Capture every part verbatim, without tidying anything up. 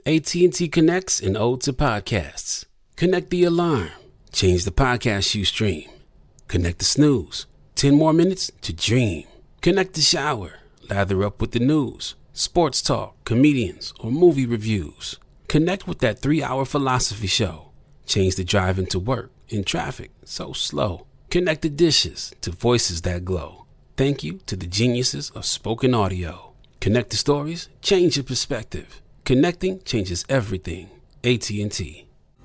A T and T connects an ode to podcasts. Connect the alarm. Change the podcast you stream. Connect the snooze. Ten more minutes to dream. Connect the shower. Lather up with the news, sports talk, comedians, or movie reviews. Connect with that three-hour philosophy show. Change the drive into work in traffic so slow. Connect the dishes to voices that glow. Thank you to the geniuses of spoken audio. Connect the stories, change your perspective. Connecting changes everything. A T and T.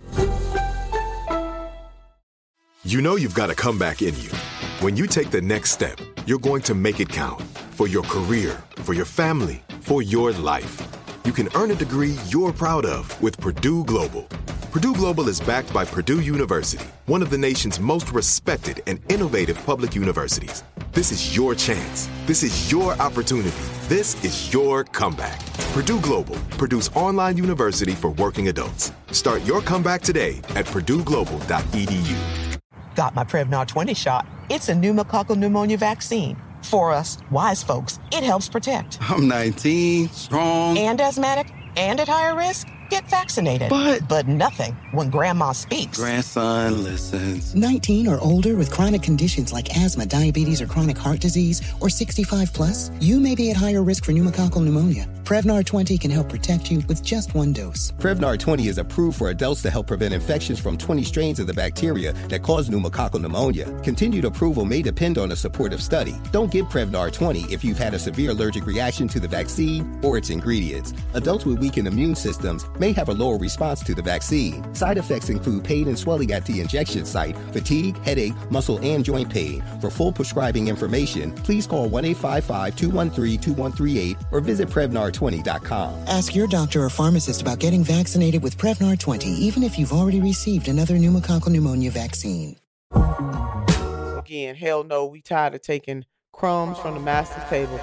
You know you've got a comeback in you. When you take the next step, you're going to make it count. For your career, for your family, for your life. You can earn a degree you're proud of with Purdue Global. Purdue Global is backed by Purdue University, one of the nation's most respected and innovative public universities. This is your chance. This is your opportunity. This is your comeback. Purdue Global, Purdue's online university for working adults. Start your comeback today at purdue global dot e d u. Got my Prevnar twenty shot. It's a pneumococcal pneumonia vaccine. For us, wise folks, it helps protect. I'm nineteen, strong. And asthmatic, and at higher risk. Get vaccinated. But... But nothing when Grandma speaks. Grandson listens. nineteen or older with chronic conditions like asthma, diabetes, or chronic heart disease, or sixty-five plus, you may be at higher risk for pneumococcal pneumonia. Prevnar twenty can help protect you with just one dose. Prevnar twenty is approved for adults to help prevent infections from twenty strains of the bacteria that cause pneumococcal pneumonia. Continued approval may depend on a supportive study. Don't get Prevnar twenty if you've had a severe allergic reaction to the vaccine or its ingredients. Adults with weakened immune systems may have a lower response to the vaccine. Side effects include pain and swelling at the injection site, fatigue, headache, muscle, and joint pain. For full prescribing information, please call one eight five five, two one three, two one three eight or visit Prevnar twenty dot com. Ask your doctor or pharmacist about getting vaccinated with Prevnar twenty, even if you've already received another pneumococcal pneumonia vaccine. Again, hell no, we tired of taking crumbs from the master's table.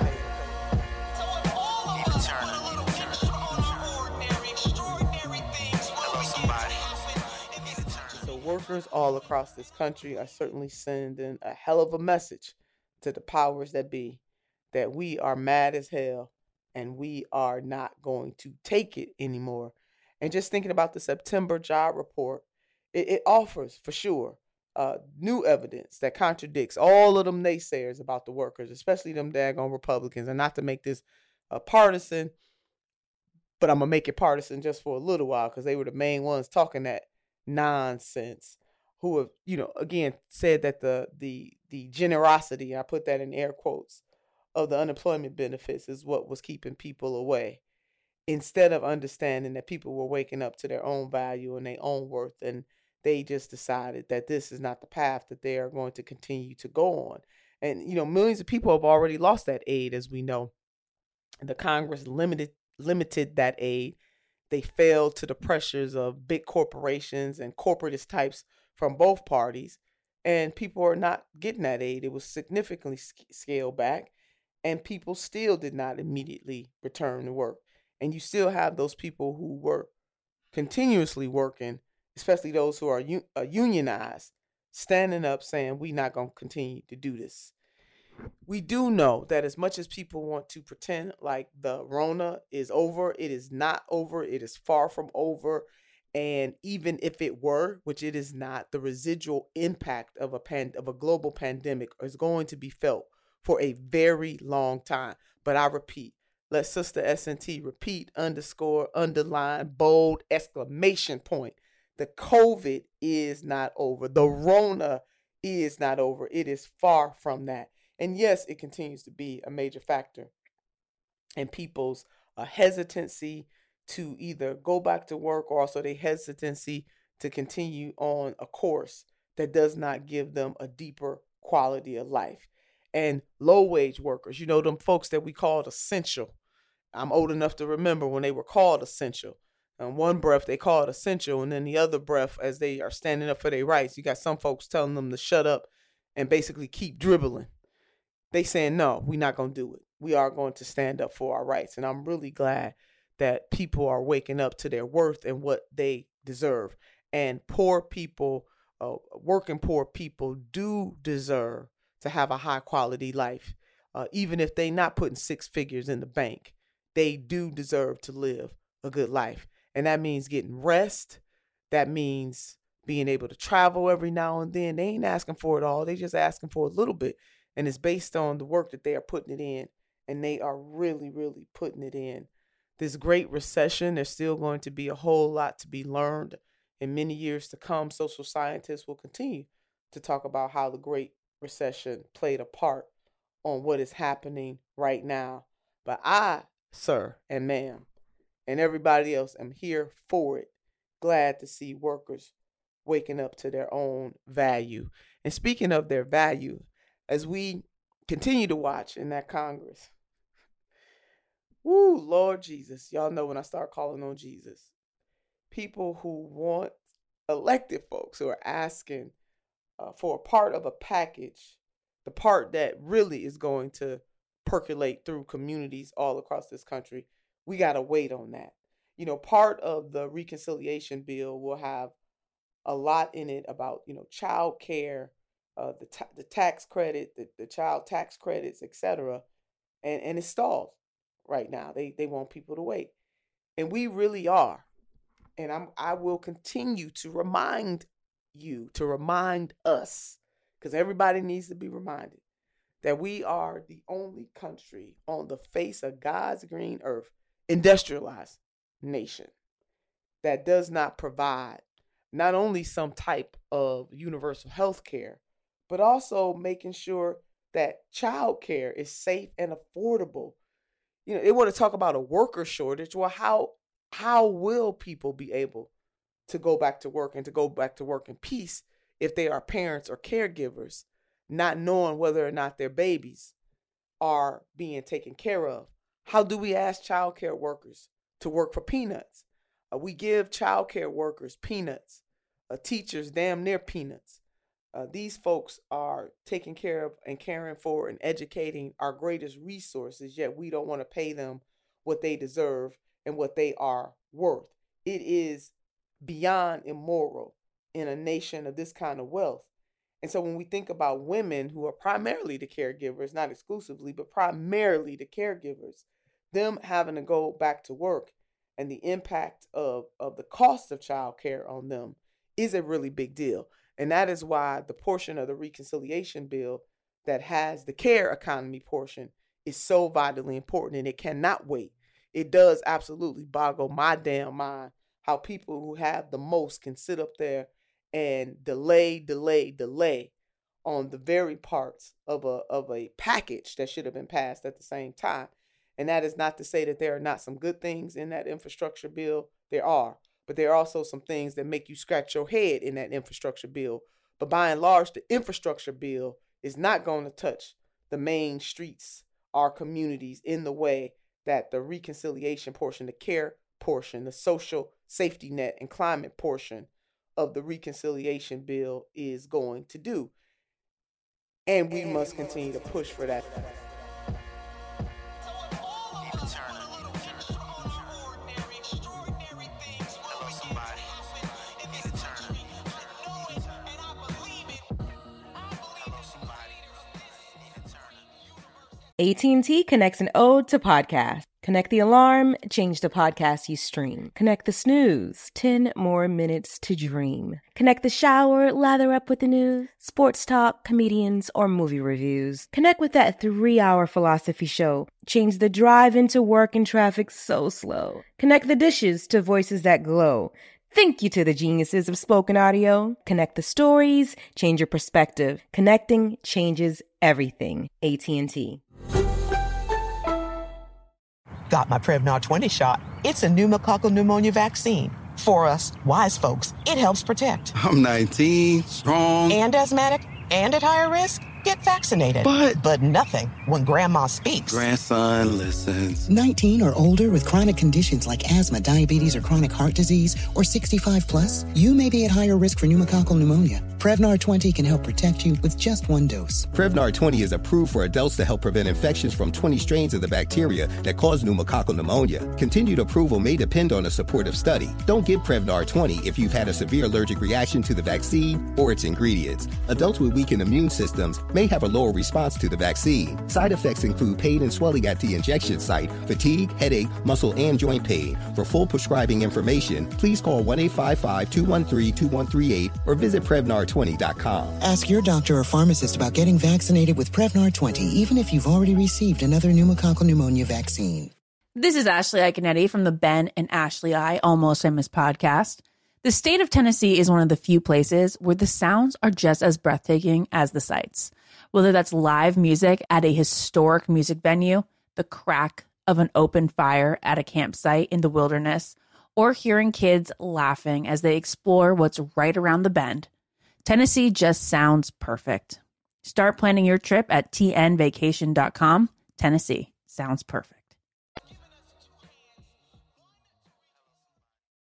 Workers all across this country are certainly sending a hell of a message to the powers that be that we are mad as hell and we are not going to take it anymore. And just thinking about the September job report, it, it offers for sure uh, new evidence that contradicts all of them naysayers about the workers, especially them daggone Republicans. And not to make this uh, partisan, but I'm going to make it partisan just for a little while because they were the main ones talking that nonsense, who have, you know, again said that the the the generosity, I put that in air quotes, of the unemployment benefits is what was keeping people away, instead of understanding that people were waking up to their own value and their own worth, and they just decided that this is not the path that they are going to continue to go on. And you know, millions of people have already lost that aid, as we know. The Congress limited limited that aid. They failed to the pressures of big corporations and corporatist types from both parties, and people are not getting that aid. It was significantly sc- scaled back, and people still did not immediately return to work. And you still have those people who were continuously working, especially those who are u- uh, unionized, standing up saying, we're not going to continue to do this. We do know that as much as people want to pretend like the Rona is over, it is not over. It is far from over. And even if it were, which it is not, the residual impact of a pan- of a global pandemic is going to be felt for a very long time. But I repeat, let Sister S N T repeat, underscore, underline, bold, exclamation point. The COVID is not over. The Rona is not over. It is far from that. And yes, it continues to be a major factor in people's uh, hesitancy to either go back to work, or also their hesitancy to continue on a course that does not give them a deeper quality of life. And low-wage workers, you know, them folks that we called essential. I'm old enough to remember when they were called essential. In one breath, they call it essential, and then the other breath, as they are standing up for their rights, you got some folks telling them to shut up and basically keep dribbling. They saying, no, we're not going to do it. We are going to stand up for our rights. And I'm really glad that people are waking up to their worth and what they deserve. And poor people, uh, working poor people do deserve to have a high quality life. Uh, even if they're not putting six figures in the bank, they do deserve to live a good life. And that means getting rest. That means being able to travel every now and then. They ain't asking for it all. They just asking for a little bit. And it's based on the work that they are putting it in. And they are really, really putting it in. This great recession, there's still going to be a whole lot to be learned. In many years to come, social scientists will continue to talk about how the Great Recession played a part on what is happening right now. But I, sir and ma'am, and everybody else, am here for it. Glad to see workers waking up to their own value. And speaking of their value, as we continue to watch in that Congress, woo, Lord Jesus, y'all know when I start calling on Jesus, people who want elected folks who are asking uh, for a part of a package, the part that really is going to percolate through communities all across this country, we got to wait on that. You know, part of the reconciliation bill will have a lot in it about, you know, child care, uh, the, ta- the tax credit, the, the child tax credits, et cetera. And, and it's stalled right now. They, they want people to wait. And we really are. And I'm, I will continue to remind you, to remind us, because everybody needs to be reminded, that we are the only country on the face of God's green earth, industrialized nation, that does not provide not only some type of universal health care, but also making sure that child care is safe and affordable. You know, they want to talk about a worker shortage. Well, how how will people be able to go back to work and to go back to work in peace if they are parents or caregivers, not knowing whether or not their babies are being taken care of? How do we ask child care workers to work for peanuts? Uh, we give child care workers peanuts, uh, teachers damn near peanuts. Uh, these folks are taking care of and caring for and educating our greatest resources, yet we don't want to pay them what they deserve and what they are worth. It is beyond immoral in a nation of this kind of wealth. And so when we think about women who are primarily the caregivers, not exclusively, but primarily the caregivers, them having to go back to work and the impact of, of the cost of child care on them is a really big deal. And that is why the portion of the reconciliation bill that has the care economy portion is so vitally important, and it cannot wait. It does absolutely boggle my damn mind how people who have the most can sit up there and delay, delay, delay on the very parts of a of a package that should have been passed at the same time. And that is not to say that there are not some good things in that infrastructure bill. There are. But there are also some things that make you scratch your head in that infrastructure bill. But by and large, the infrastructure bill is not going to touch the main streets, our communities, in the way that the reconciliation portion, the care portion, the social safety net and climate portion of the reconciliation bill is going to do. And we must continue to push for that. A T and T connects an ode to podcast. Connect the alarm, change the podcast you stream. Connect the snooze, ten more minutes to dream. Connect the shower, lather up with the news, sports talk, comedians, or movie reviews. Connect with that three-hour philosophy show. Change the drive into work and traffic so slow. Connect the dishes to voices that glow. Thank you to the geniuses of spoken audio. Connect the stories, change your perspective. Connecting changes everything. A T and T. Got my Prevnar twenty shot. It's a pneumococcal pneumonia vaccine. For us, wise folks, it helps protect. I'm nineteen, strong. And asthmatic, and at higher risk. Get vaccinated. But... But nothing when grandma speaks. Grandson listens. nineteen or older with chronic conditions like asthma, diabetes, or chronic heart disease, or sixty-five plus, you may be at higher risk for pneumococcal pneumonia. Prevnar twenty can help protect you with just one dose. Prevnar twenty is approved for adults to help prevent infections from twenty strains of the bacteria that cause pneumococcal pneumonia. Continued approval may depend on a supportive study. Don't give Prevnar twenty if you've had a severe allergic reaction to the vaccine or its ingredients. Adults with weakened immune systems may have a lower response to the vaccine. Side effects include pain and swelling at the injection site, fatigue, headache, muscle, and joint pain. For full prescribing information, please call one eight five five, two one three, two one three eight or visit Prevnar twenty dot com. Ask your doctor or pharmacist about getting vaccinated with Prevnar twenty, even if you've already received another pneumococcal pneumonia vaccine. This is Ashley Iaconetti from the Ben and Ashley I Almost Famous podcast. The state of Tennessee is one of the few places where the sounds are just as breathtaking as the sights. Whether that's live music at a historic music venue, the crack of an open fire at a campsite in the wilderness, or hearing kids laughing as they explore what's right around the bend, Tennessee just sounds perfect. Start planning your trip at T N vacation dot com. Tennessee sounds perfect.